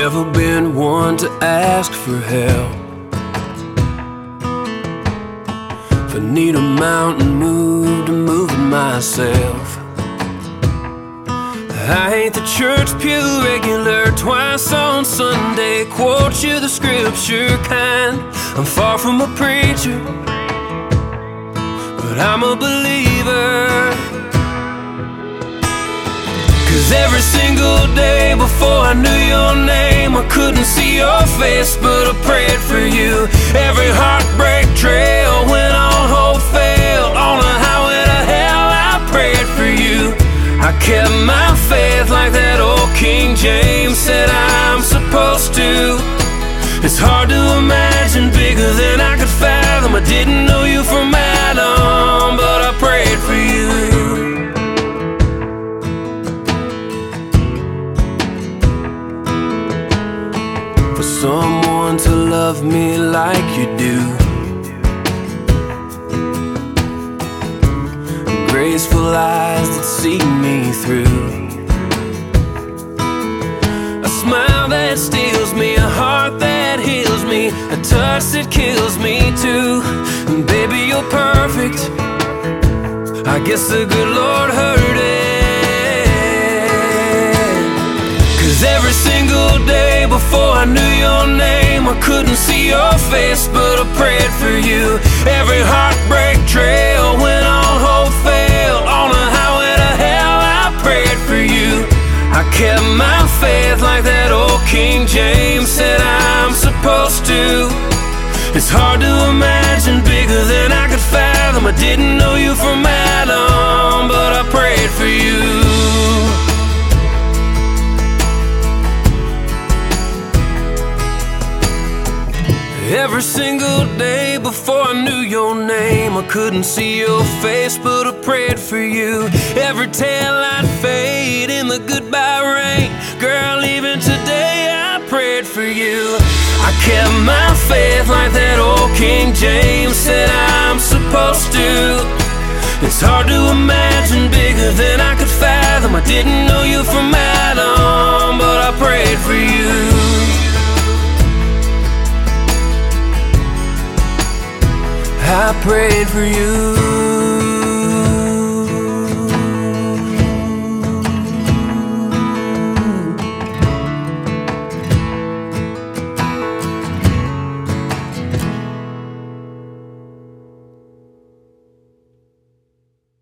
never been one to ask for help. If I need a mountain moved, I'm moving myself. I ain't the church pew regular, twice on Sunday, quote you the scripture kind. I'm far from a preacher, but I'm a believer. 'Cause every single day before I knew your name, I couldn't see your face, but I prayed for you. Every heartbreak trail when all hope failed, on a highway to hell, I prayed for you. I kept my faith like that old King James said I'm supposed to. It's hard to imagine bigger than I could fathom. I didn't know you from Adam, but I prayed for you. For someone to love me like you do, graceful eyes that see me through, a smile that steals me, a heart that heals me, a touch that kills me too. And baby, you're perfect. I guess the good Lord heard it. 'Cause every single day before I knew your name, I couldn't see your face, but I prayed for you. Every heartbreak trail when all hope failed, on a highway to hell, I prayed for you. I kept my faith like that old King James said I'm supposed to. It's hard to imagine bigger than I could fathom. I didn't know you from Adam, but I prayed for you. Every single day before I knew your name, I couldn't see your face, but I prayed for you. Every taillight fade in the goodbye rain, girl, even today I prayed for you. I kept my faith like that old King James said I'm supposed to. It's hard to imagine bigger than I could fathom. I didn't know you from Adam, but I prayed for you. I prayed for you.